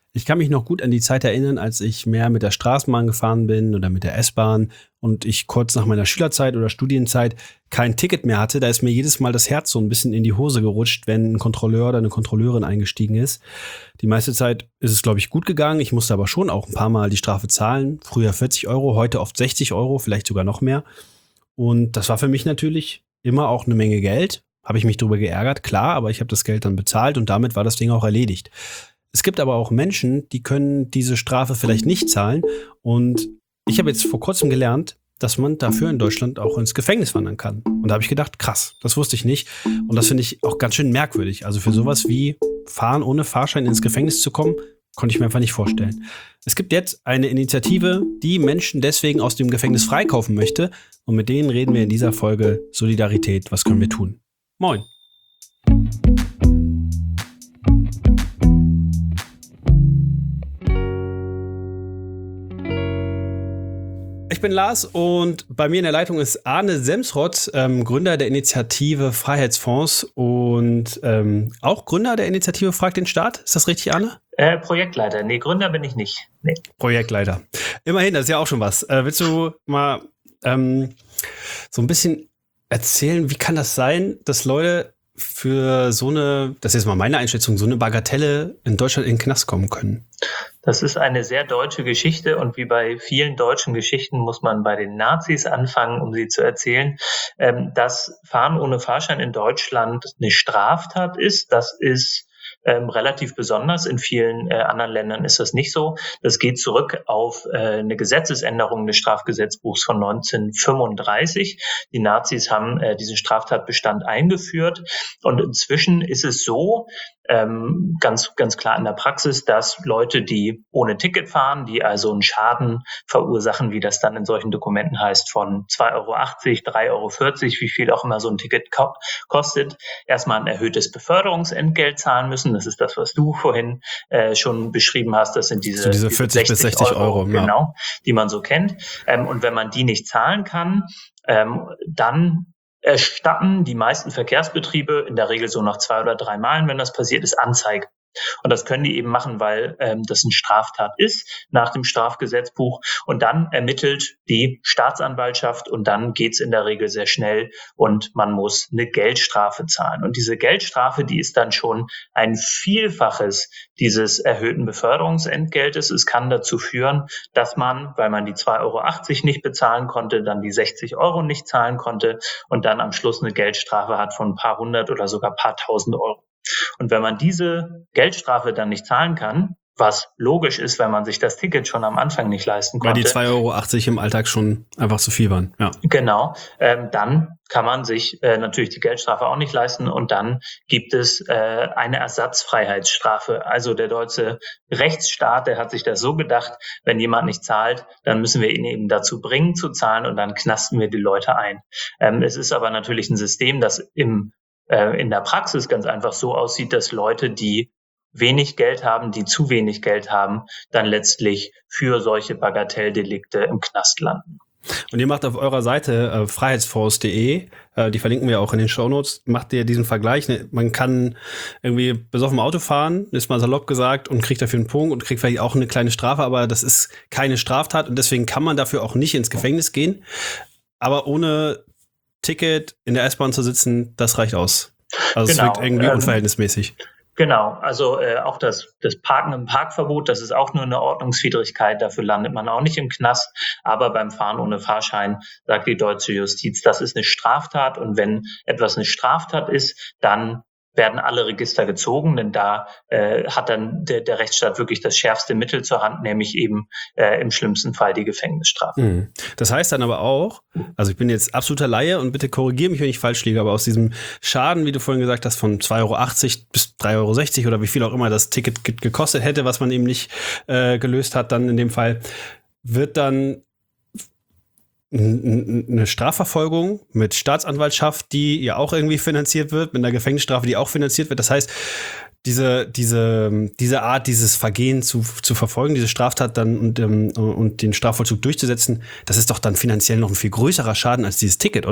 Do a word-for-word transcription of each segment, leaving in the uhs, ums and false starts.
Ich kann mich noch gut an die Zeit erinnern, als ich mehr mit der Straßenbahn gefahren bin oder mit der S-Bahn und ich kurz nach meiner Schülerzeit oder Studienzeit kein Ticket mehr hatte. Da ist mir jedes Mal das Herz so ein bisschen in die Hose gerutscht, wenn ein Kontrolleur oder eine Kontrolleurin eingestiegen ist. Die meiste Zeit ist es, glaube ich, gut gegangen. Ich musste aber schon auch ein paar Mal die Strafe zahlen. Früher vierzig Euro, heute oft sechzig Euro, vielleicht sogar noch mehr. Und das war für mich natürlich immer auch eine Menge Geld. Habe ich mich drüber geärgert, klar, aber ich habe das Geld dann bezahlt und damit war das Ding auch erledigt. Es gibt aber auch Menschen, die können diese Strafe vielleicht nicht zahlen. Und ich habe jetzt vor kurzem gelernt, dass man dafür in Deutschland auch ins Gefängnis wandern kann. Und da habe ich gedacht, krass, das wusste ich nicht. Und das finde ich auch ganz schön merkwürdig. Also für sowas wie Fahren ohne Fahrschein ins Gefängnis zu kommen, konnte ich mir einfach nicht vorstellen. Es gibt jetzt eine Initiative, die Menschen deswegen aus dem Gefängnis freikaufen möchte. Und mit denen reden wir in dieser Folge Solidarität. Was können wir tun? Moin. Ich bin Lars und bei mir in der Leitung ist Arne Semsrott, ähm, Gründer der Initiative Freiheitsfonds und ähm, auch Gründer der Initiative Frag den Staat. Ist das richtig, Arne? Äh, Projektleiter. Nee, Gründer bin ich nicht. Nee. Projektleiter. Immerhin, das ist ja auch schon was. Äh, willst du mal ähm, so ein bisschen erzählen, wie kann das sein, dass Leute für so eine, das ist jetzt mal meine Einschätzung, so eine Bagatelle in Deutschland in den Knast kommen können? Das ist eine sehr deutsche Geschichte und wie bei vielen deutschen Geschichten muss man bei den Nazis anfangen, um sie zu erzählen. Ähm, dass Fahren ohne Fahrschein in Deutschland eine Straftat ist, das ist Ähm, relativ besonders. In vielen äh, anderen Ländern ist das nicht so. Das geht zurück auf äh, eine Gesetzesänderung des Strafgesetzbuchs von neunzehnhundertfünfunddreißig. Die Nazis haben äh, diesen Straftatbestand eingeführt und inzwischen ist es so, ähm, ganz, ganz klar in der Praxis, dass Leute, die ohne Ticket fahren, die also einen Schaden verursachen, wie das dann in solchen Dokumenten heißt, von zwei Euro achtzig, drei Euro vierzig, wie viel auch immer so ein Ticket ko- kostet, erstmal ein erhöhtes Beförderungsentgelt zahlen müssen. Das ist das, was du vorhin äh, schon beschrieben hast. Das sind diese, so diese vierzig bis sechzig Euro, Euro genau, ja, die man so kennt. Ähm, und wenn man die nicht zahlen kann, ähm, dann erstatten die meisten Verkehrsbetriebe in der Regel so nach zwei oder drei Malen, wenn das passiert ist, Anzeige. Und das können die eben machen, weil ähm, das eine Straftat ist nach dem Strafgesetzbuch. Und dann ermittelt die Staatsanwaltschaft und dann geht's in der Regel sehr schnell und man muss eine Geldstrafe zahlen. Und diese Geldstrafe, die ist dann schon ein Vielfaches dieses erhöhten Beförderungsentgeltes. Es kann dazu führen, dass man, weil man die zwei Euro achtzig nicht bezahlen konnte, dann die sechzig Euro nicht zahlen konnte und dann am Schluss eine Geldstrafe hat von ein paar hundert oder sogar ein paar tausend Euro. Und wenn man diese Geldstrafe dann nicht zahlen kann, was logisch ist, wenn man sich das Ticket schon am Anfang nicht leisten konnte. Weil die zwei Euro achtzig im Alltag schon einfach zu viel waren. Ja. Genau, ähm, dann kann man sich äh, natürlich die Geldstrafe auch nicht leisten und dann gibt es äh, eine Ersatzfreiheitsstrafe. Also der deutsche Rechtsstaat, der hat sich das so gedacht, wenn jemand nicht zahlt, dann müssen wir ihn eben dazu bringen zu zahlen und dann knasten wir die Leute ein. Ähm, es ist aber natürlich ein System, das im in der Praxis ganz einfach so aussieht, dass Leute, die wenig Geld haben, die zu wenig Geld haben, dann letztlich für solche Bagatelldelikte im Knast landen. Und ihr macht auf eurer Seite äh, freiheitsfonds punkt de, äh, die verlinken wir auch in den Shownotes, macht ihr diesen Vergleich. Ne? Man kann irgendwie besoffen Auto fahren, ist mal salopp gesagt, und kriegt dafür einen Punkt und kriegt vielleicht auch eine kleine Strafe, aber das ist keine Straftat und deswegen kann man dafür auch nicht ins Gefängnis gehen. Aber ohne Ticket in der S-Bahn zu sitzen, das reicht aus. Also genau, es wirkt irgendwie ähm, unverhältnismäßig. Genau, also äh, auch das, das Parken im Parkverbot, das ist auch nur eine Ordnungswidrigkeit, dafür landet man auch nicht im Knast. Aber beim Fahren ohne Fahrschein sagt die deutsche Justiz, das ist eine Straftat und wenn etwas eine Straftat ist, dann werden alle Register gezogen, denn da äh, hat dann der, der Rechtsstaat wirklich das schärfste Mittel zur Hand, nämlich eben äh, im schlimmsten Fall die Gefängnisstrafe. Mhm. Das heißt dann aber auch, also ich bin jetzt absoluter Laie und bitte korrigiere mich, wenn ich falsch liege, aber aus diesem Schaden, wie du vorhin gesagt hast, von zwei Euro achtzig bis drei Euro sechzig oder wie viel auch immer das Ticket ge- gekostet hätte, was man eben nicht äh, gelöst hat, dann in dem Fall, wird dann eine Strafverfolgung mit Staatsanwaltschaft, die ja auch irgendwie finanziert wird, mit einer Gefängnisstrafe, die auch finanziert wird. Das heißt, diese, diese, diese Art, dieses Vergehen zu, zu verfolgen, diese Straftat dann und, um, und den Strafvollzug durchzusetzen, das ist doch dann finanziell noch ein viel größerer Schaden als dieses Ticket, oder?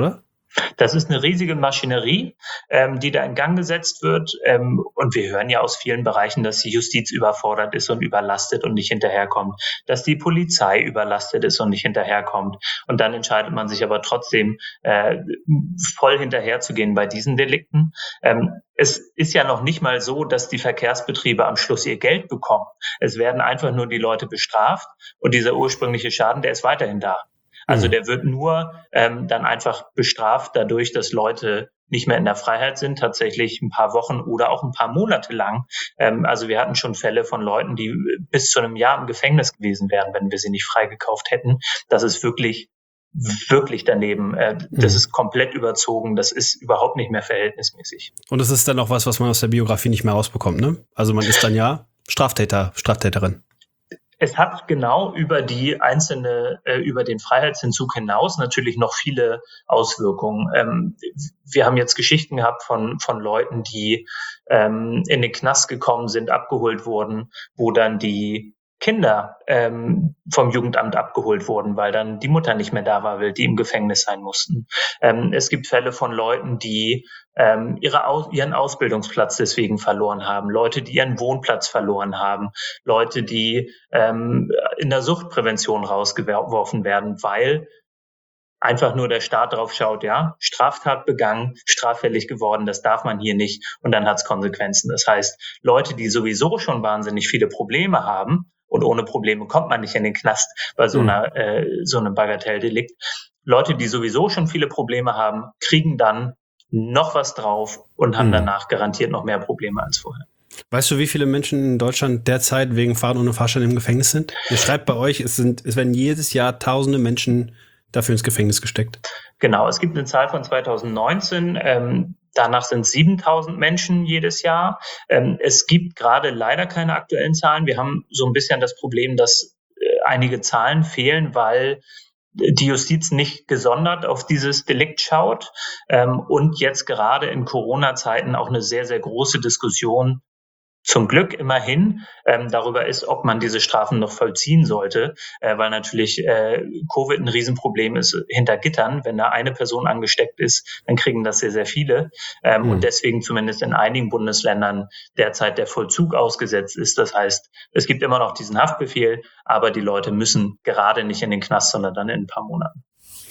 Das ist eine riesige Maschinerie, ähm, die da in Gang gesetzt wird. Ähm, und wir hören ja aus vielen Bereichen, dass die Justiz überfordert ist und überlastet und nicht hinterherkommt, dass die Polizei überlastet ist und nicht hinterherkommt. Und dann entscheidet man sich aber trotzdem, äh, voll hinterherzugehen bei diesen Delikten. Ähm, es ist ja noch nicht mal so, dass die Verkehrsbetriebe am Schluss ihr Geld bekommen. Es werden einfach nur die Leute bestraft und dieser ursprüngliche Schaden, der ist weiterhin da. Also der wird nur ähm, dann einfach bestraft dadurch, dass Leute nicht mehr in der Freiheit sind, tatsächlich ein paar Wochen oder auch ein paar Monate lang. Ähm, also wir hatten schon Fälle von Leuten, die bis zu einem Jahr im Gefängnis gewesen wären, wenn wir sie nicht freigekauft hätten. Das ist wirklich, wirklich daneben. Äh, das mhm. ist komplett überzogen. Das ist überhaupt nicht mehr verhältnismäßig. Und das ist dann auch was, was man aus der Biografie nicht mehr rausbekommt, ne? Also man ist dann ja Straftäter, Straftäterin. Es hat genau über die einzelne, äh, über den Freiheitsentzug hinaus natürlich noch viele Auswirkungen. Ähm, wir haben jetzt Geschichten gehabt von von Leuten, die ähm, in den Knast gekommen sind, abgeholt wurden, wo dann die Kinder ähm, vom Jugendamt abgeholt wurden, weil dann die Mutter nicht mehr da war, weil die im Gefängnis sein mussten. Ähm, es gibt Fälle von Leuten, die ähm, ihre Aus- ihren Ausbildungsplatz deswegen verloren haben, Leute, die ihren Wohnplatz verloren haben, Leute, die ähm, in der Suchtprävention rausgeworfen werden, weil einfach nur der Staat drauf schaut, ja, Straftat begangen, straffällig geworden, das darf man hier nicht und dann hat es Konsequenzen. Das heißt, Leute, die sowieso schon wahnsinnig viele Probleme haben, und ohne Probleme kommt man nicht in den Knast bei so einer äh, so einem Bagatelldelikt. Leute, die sowieso schon viele Probleme haben, kriegen dann noch was drauf und haben mhm. danach garantiert noch mehr Probleme als vorher. Weißt du, wie viele Menschen in Deutschland derzeit wegen Fahren ohne Fahrschein im Gefängnis sind? Ihr schreibt bei euch, es sind, es werden jedes Jahr tausende Menschen dafür ins Gefängnis gesteckt. Genau, es gibt eine Zahl von zweitausendneunzehn. Ähm, danach sind siebentausend Menschen jedes Jahr. Ähm, es gibt gerade leider keine aktuellen Zahlen. Wir haben so ein bisschen das Problem, dass äh, einige Zahlen fehlen, weil die Justiz nicht gesondert auf dieses Delikt schaut. Ähm, und jetzt gerade in Corona-Zeiten auch eine sehr, sehr große Diskussion zum Glück immerhin ähm, darüber ist, ob man diese Strafen noch vollziehen sollte, äh, weil natürlich äh, Covid ein Riesenproblem ist hinter Gittern. Wenn da eine Person angesteckt ist, dann kriegen das sehr, sehr viele. Ähm, mhm. Und deswegen zumindest in einigen Bundesländern derzeit der Vollzug ausgesetzt ist. Das heißt, es gibt immer noch diesen Haftbefehl, aber die Leute müssen gerade nicht in den Knast, sondern dann in ein paar Monaten.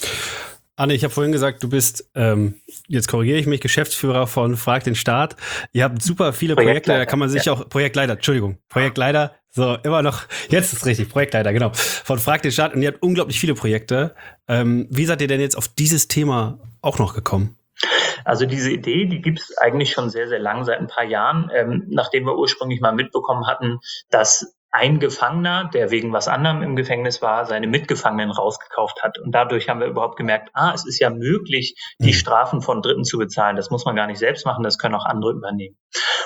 Anne, ich habe vorhin gesagt, du bist, ähm, jetzt korrigiere ich mich, Geschäftsführer von Frag den Staat. Ihr habt super viele Projekte, da kann man sich ja. auch, Projektleiter, Entschuldigung, Projektleiter, so, immer noch, jetzt ist richtig, Projektleiter, genau, von Frag den Staat und ihr habt unglaublich viele Projekte. Ähm, wie seid ihr denn jetzt auf dieses Thema auch noch gekommen? Also diese Idee, die gibt es eigentlich schon sehr, sehr lang, seit ein paar Jahren, ähm, nachdem wir ursprünglich mal mitbekommen hatten, dass ein Gefangener, der wegen was anderem im Gefängnis war, seine Mitgefangenen rausgekauft hat. Und dadurch haben wir überhaupt gemerkt, ah, es ist ja möglich, die Strafen von Dritten zu bezahlen. Das muss man gar nicht selbst machen, das können auch andere übernehmen.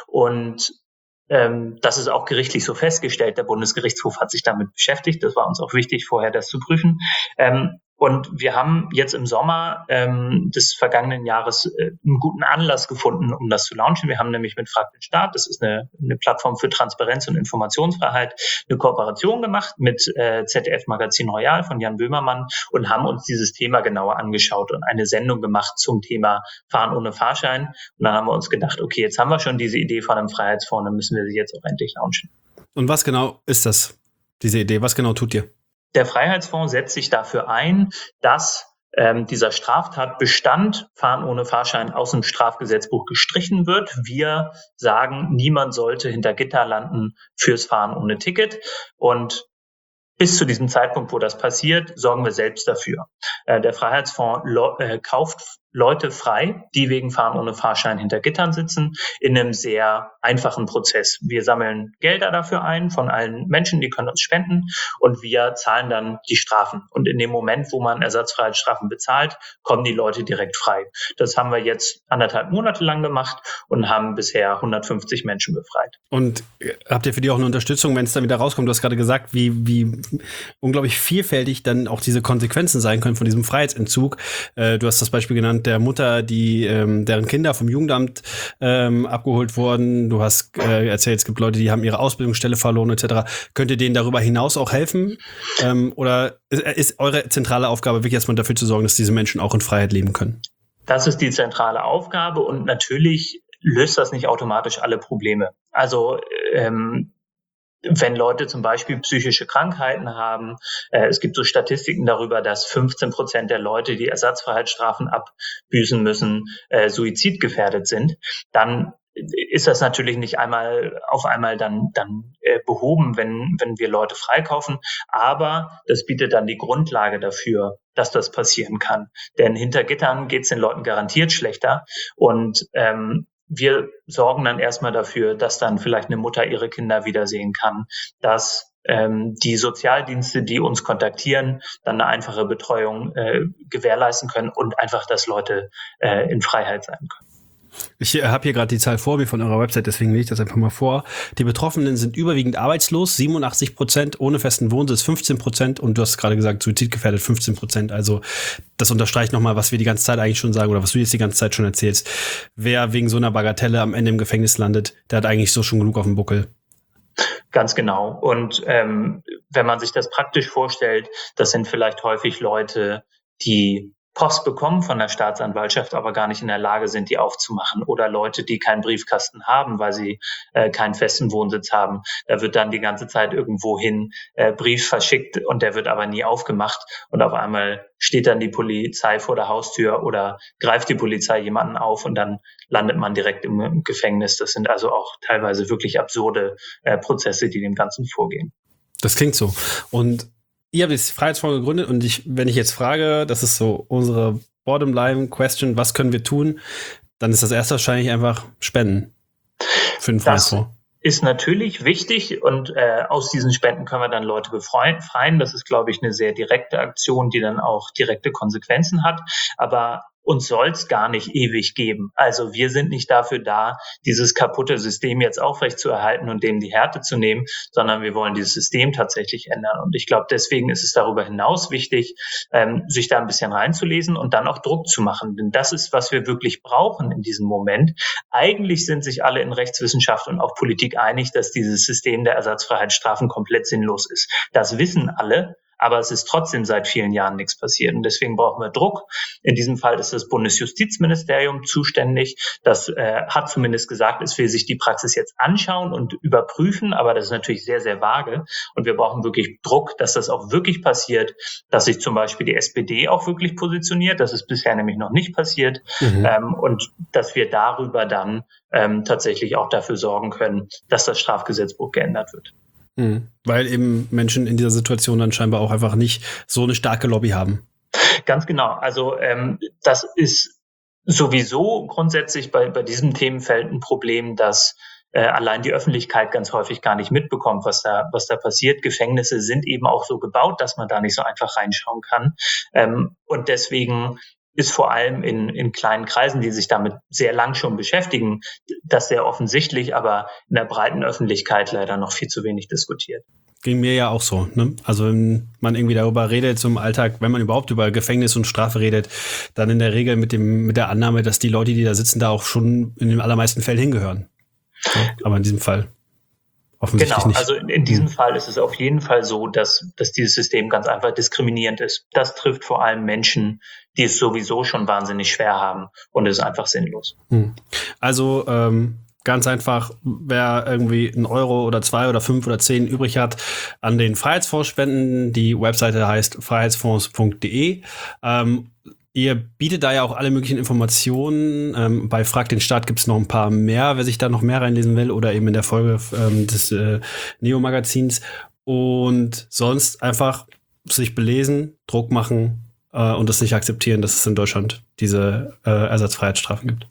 Und ähm, das ist auch gerichtlich so festgestellt. Der Bundesgerichtshof hat sich damit beschäftigt. Das war uns auch wichtig, vorher das zu prüfen. Ähm, Und wir haben jetzt im Sommer ähm, des vergangenen Jahres äh, einen guten Anlass gefunden, um das zu launchen. Wir haben nämlich mit Frag den Staat, das ist eine, eine Plattform für Transparenz und Informationsfreiheit, eine Kooperation gemacht mit äh, Z D F Magazin Royal von Jan Böhmermann und haben uns dieses Thema genauer angeschaut und eine Sendung gemacht zum Thema Fahren ohne Fahrschein. Und dann haben wir uns gedacht, okay, jetzt haben wir schon diese Idee von einem Freiheitsfonds, dann müssen wir sie jetzt auch endlich launchen. Und was genau ist das, diese Idee? Was genau tut ihr? Der Freiheitsfonds setzt sich dafür ein, dass ähm, dieser Straftatbestand Fahren ohne Fahrschein aus dem Strafgesetzbuch gestrichen wird. Wir sagen, niemand sollte hinter Gitter landen fürs Fahren ohne Ticket. Und bis zu diesem Zeitpunkt, wo das passiert, sorgen wir selbst dafür. Äh, der Freiheitsfonds lo- äh, kauft Leute frei, die wegen Fahren ohne Fahrschein hinter Gittern sitzen, in einem sehr einfachen Prozess. Wir sammeln Gelder dafür ein von allen Menschen, die können uns spenden und wir zahlen dann die Strafen. Und in dem Moment, wo man Ersatzfreiheitsstrafen bezahlt, kommen die Leute direkt frei. Das haben wir jetzt anderthalb Monate lang gemacht und haben bisher hundertfünfzig Menschen befreit. Und habt ihr für die auch eine Unterstützung, wenn es dann wieder rauskommt? Du hast gerade gesagt, wie, wie unglaublich vielfältig dann auch diese Konsequenzen sein können von diesem Freiheitsentzug. Äh, du hast das Beispiel genannt, der Mutter, die ähm, deren Kinder vom Jugendamt ähm, abgeholt wurden. Du hast äh, erzählt, es gibt Leute, die haben ihre Ausbildungsstelle verloren et cetera. Könnt ihr denen darüber hinaus auch helfen? Ähm, oder ist, ist eure zentrale Aufgabe wirklich erstmal dafür zu sorgen, dass diese Menschen auch in Freiheit leben können? Das ist die zentrale Aufgabe und natürlich löst das nicht automatisch alle Probleme. Also ähm, wenn Leute zum Beispiel psychische Krankheiten haben, äh, es gibt so Statistiken darüber, dass fünfzehn Prozent der Leute, die Ersatzfreiheitsstrafen abbüßen müssen, äh, suizidgefährdet sind, dann ist das natürlich nicht einmal auf einmal dann dann äh, behoben, wenn wenn wir Leute freikaufen, aber das bietet dann die Grundlage dafür, dass das passieren kann. Denn hinter Gittern geht es den Leuten garantiert schlechter und ähm, wir sorgen dann erstmal dafür, dass dann vielleicht eine Mutter ihre Kinder wiedersehen kann, dass ähm, die Sozialdienste, die uns kontaktieren, dann eine einfache Betreuung äh, gewährleisten können und einfach, dass Leute äh, in Freiheit sein können. Ich habe hier gerade die Zahl vor mir von eurer Website, deswegen lese ich das einfach mal vor. Die Betroffenen sind überwiegend arbeitslos, siebenundachtzig Prozent, ohne festen Wohnsitz fünfzehn Prozent und du hast gerade gesagt, suizidgefährdet fünfzehn Prozent. Also das unterstreicht nochmal, was wir die ganze Zeit eigentlich schon sagen oder was du jetzt die ganze Zeit schon erzählst. Wer wegen so einer Bagatelle am Ende im Gefängnis landet, der hat eigentlich so schon genug auf dem Buckel. Ganz genau. Und ähm, wenn man sich das praktisch vorstellt, das sind vielleicht häufig Leute, die Post bekommen von der Staatsanwaltschaft, aber gar nicht in der Lage sind, die aufzumachen. Oder Leute, die keinen Briefkasten haben, weil sie äh, keinen festen Wohnsitz haben. Da wird dann die ganze Zeit irgendwohin äh, Brief verschickt und der wird aber nie aufgemacht. Und auf einmal steht dann die Polizei vor der Haustür oder greift die Polizei jemanden auf und dann landet man direkt im, im Gefängnis. Das sind also auch teilweise wirklich absurde äh, Prozesse, die dem Ganzen vorgehen. Das klingt so. Und ihr habt jetzt Freiheitsfonds gegründet und ich, wenn ich jetzt frage, das ist so unsere Bottom-Line-Question, was können wir tun, dann ist das erste wahrscheinlich einfach Spenden für den Freiheitsfonds. Ist natürlich wichtig und äh, aus diesen Spenden können wir dann Leute befreien. Das ist, glaube ich, eine sehr direkte Aktion, die dann auch direkte Konsequenzen hat. Aber uns soll es gar nicht ewig geben. Also wir sind nicht dafür da, dieses kaputte System jetzt aufrechtzuerhalten und dem die Härte zu nehmen, sondern wir wollen dieses System tatsächlich ändern. Und ich glaube, deswegen ist es darüber hinaus wichtig, ähm, sich da ein bisschen reinzulesen und dann auch Druck zu machen. Denn das ist, was wir wirklich brauchen in diesem Moment. Eigentlich sind sich alle in Rechtswissenschaft und auch Politik einig, dass dieses System der Ersatzfreiheitsstrafen komplett sinnlos ist. Das wissen alle. Aber es ist trotzdem seit vielen Jahren nichts passiert. Und deswegen brauchen wir Druck. In diesem Fall ist das Bundesjustizministerium zuständig. Das äh, hat zumindest gesagt, es will sich die Praxis jetzt anschauen und überprüfen. Aber das ist natürlich sehr, sehr vage. Und wir brauchen wirklich Druck, dass das auch wirklich passiert, dass sich zum Beispiel die S P D auch wirklich positioniert. Das ist bisher nämlich noch nicht passiert. Mhm. Ähm, und dass wir darüber dann ähm, tatsächlich auch dafür sorgen können, dass das Strafgesetzbuch geändert wird. Mhm. Weil eben Menschen in dieser Situation dann scheinbar auch einfach nicht so eine starke Lobby haben. Ganz genau. Also ähm, das ist sowieso grundsätzlich bei, bei diesem Themenfeld ein Problem, dass äh, allein die Öffentlichkeit ganz häufig gar nicht mitbekommt, was da, was da passiert. Gefängnisse sind eben auch so gebaut, dass man da nicht so einfach reinschauen kann. Ähm, und deswegen ist vor allem in, in kleinen Kreisen, die sich damit sehr lang schon beschäftigen, das sehr offensichtlich, aber in der breiten Öffentlichkeit leider noch viel zu wenig diskutiert. Ging mir ja auch so, ne? Also wenn man irgendwie darüber redet, so im Alltag, wenn man überhaupt über Gefängnis und Strafe redet, dann in der Regel mit dem mit der Annahme, dass die Leute, die da sitzen, da auch schon in den allermeisten Fällen hingehören. Ja, aber in diesem Fall offensichtlich genau, nicht. Also in, in diesem Fall ist es auf jeden Fall so, dass, dass dieses System ganz einfach diskriminierend ist. Das trifft vor allem Menschen, die es sowieso schon wahnsinnig schwer haben und es ist einfach sinnlos. Also ähm, ganz einfach, wer irgendwie einen Euro oder zwei oder fünf oder zehn übrig hat, an den Freiheitsfonds spenden. Die Webseite heißt freiheitsfonds punkt de. Ähm, Ihr bietet da ja auch alle möglichen Informationen. Ähm, bei Frag den Staat gibt es noch ein paar mehr, wer sich da noch mehr reinlesen will oder eben in der Folge ähm, des äh, Neo-Magazins. Und sonst einfach sich belesen, Druck machen äh, und das nicht akzeptieren, dass es in Deutschland diese äh, Ersatzfreiheitsstrafen gibt.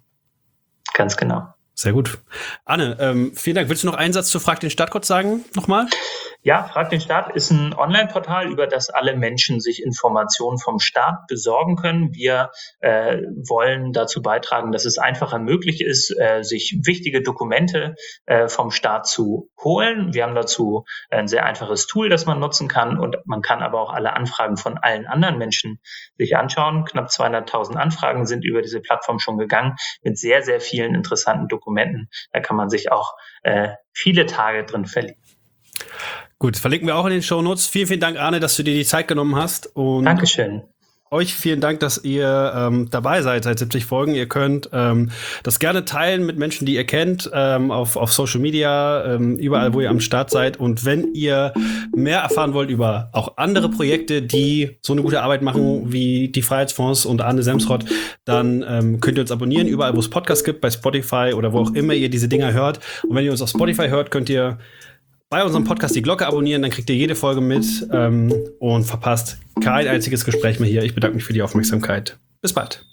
Ganz genau. Sehr gut. Anne, ähm, vielen Dank. Willst du noch einen Satz zu Frag den Staat kurz sagen? Nochmal? Ja, Frag den Staat ist ein Online-Portal, über das alle Menschen sich Informationen vom Staat besorgen können. Wir äh, wollen dazu beitragen, dass es einfacher möglich ist, äh, sich wichtige Dokumente äh, vom Staat zu holen. Wir haben dazu ein sehr einfaches Tool, das man nutzen kann und man kann aber auch alle Anfragen von allen anderen Menschen sich anschauen. Knapp zweihunderttausend Anfragen sind über diese Plattform schon gegangen mit sehr, sehr vielen interessanten Dokumenten. Da kann man sich auch äh, viele Tage drin verlieren. Gut, verlinken wir auch in den Shownotes. Vielen, vielen Dank, Arne, dass du dir die Zeit genommen hast. Und Dankeschön. euch vielen Dank, dass ihr ähm, dabei seid seit siebzig Folgen. Ihr könnt ähm, das gerne teilen mit Menschen, die ihr kennt, ähm, auf, auf Social Media, ähm, überall, wo ihr am Start seid. Und wenn ihr mehr erfahren wollt über auch andere Projekte, die so eine gute Arbeit machen wie die Freiheitsfonds und Arne Semsrott, dann ähm, könnt ihr uns abonnieren, überall, wo es Podcasts gibt, bei Spotify oder wo auch immer ihr diese Dinger hört. Und wenn ihr uns auf Spotify hört, könnt ihr bei unserem Podcast die Glocke abonnieren, dann kriegt ihr jede Folge mit ähm, und verpasst kein einziges Gespräch mehr hier. Ich bedanke mich für die Aufmerksamkeit. Bis bald.